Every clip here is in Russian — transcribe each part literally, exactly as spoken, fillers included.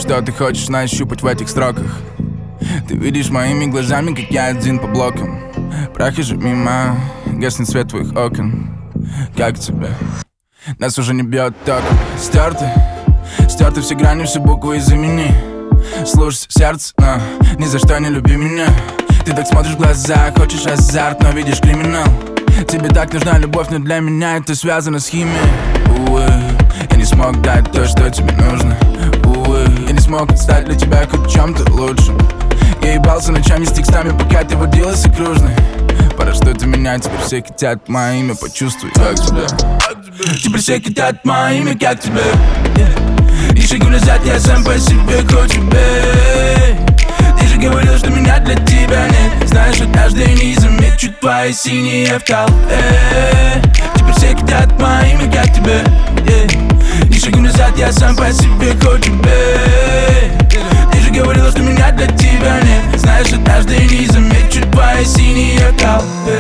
что ты хочешь нащупать в этих строках. Ты видишь моими глазами, как я один по блокам. Прохожу мимо, гаснет свет твоих окон. Как тебе? Нас уже не бьет током. Стерты, стерты все грани, все буквы из имени. Слушай сердце, но ни за что не люби меня. Ты так смотришь в глаза, хочешь азарт, но видишь криминал. Тебе так нужна любовь, но для меня это связано с химией. Увы, я не смог дать то, что тебе нужно. Увы, я не смог стать для тебя хоть чем-то лучшим. Я ебался ночами с текстами, пока ты водилась окружной. Пора что-то менять, теперь все хотят мое имя, почувствуй, как тебе. Теперь все хотят мое имя, как тебе. И шагу назад я сам по себе хочу быть. Ты же говорил, что меня для тебя нет. Знаешь, однажды не замечу твои синие в толпе. Теперь все хотят мое имя, как тебе. И шагу назад я сам по себе хочу быть. Ты же говорил, что меня для тебя нет. Знаешь, однажды не замечу твои синие в толпе.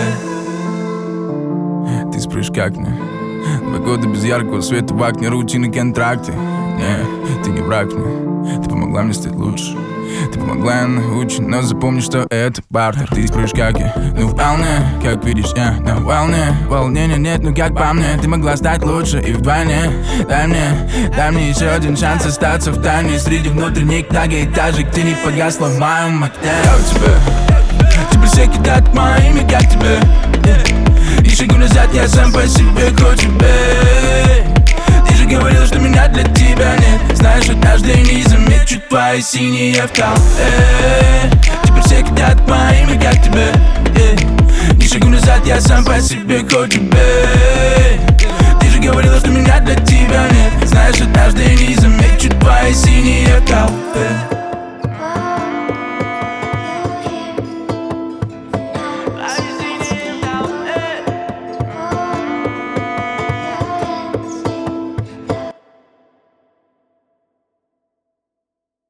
Ты спрашиваешь, как мне? Два года без яркого света в окне, рутины, контракты. Не, ты не враг мне. Ты помогла мне стать лучше. Ты помогла, я научен, но запомни, что это бартер. Ты спрашиваешь, как я? Ну вполне, как видишь, я на волне. Волнения нет, ну как по мне. Ты могла стать лучше и вдвойне. Дай мне, дай мне еще один шанс остаться в тайне. Среди внутренних многоэтажек ты не погасла в моем окне. Как тебе? Теперь все кидают мое имя, как тебе. И шагу назад я сам по себе хочу быть. Ты же говорил, что меня для тебя нет. Знаешь, однажды не замечу твои синие в толпе. Теперь все хотят мое имя, как тебе. И шагу назад я сам по себе хочу быть. Ты же говорил, что меня для тебя нет.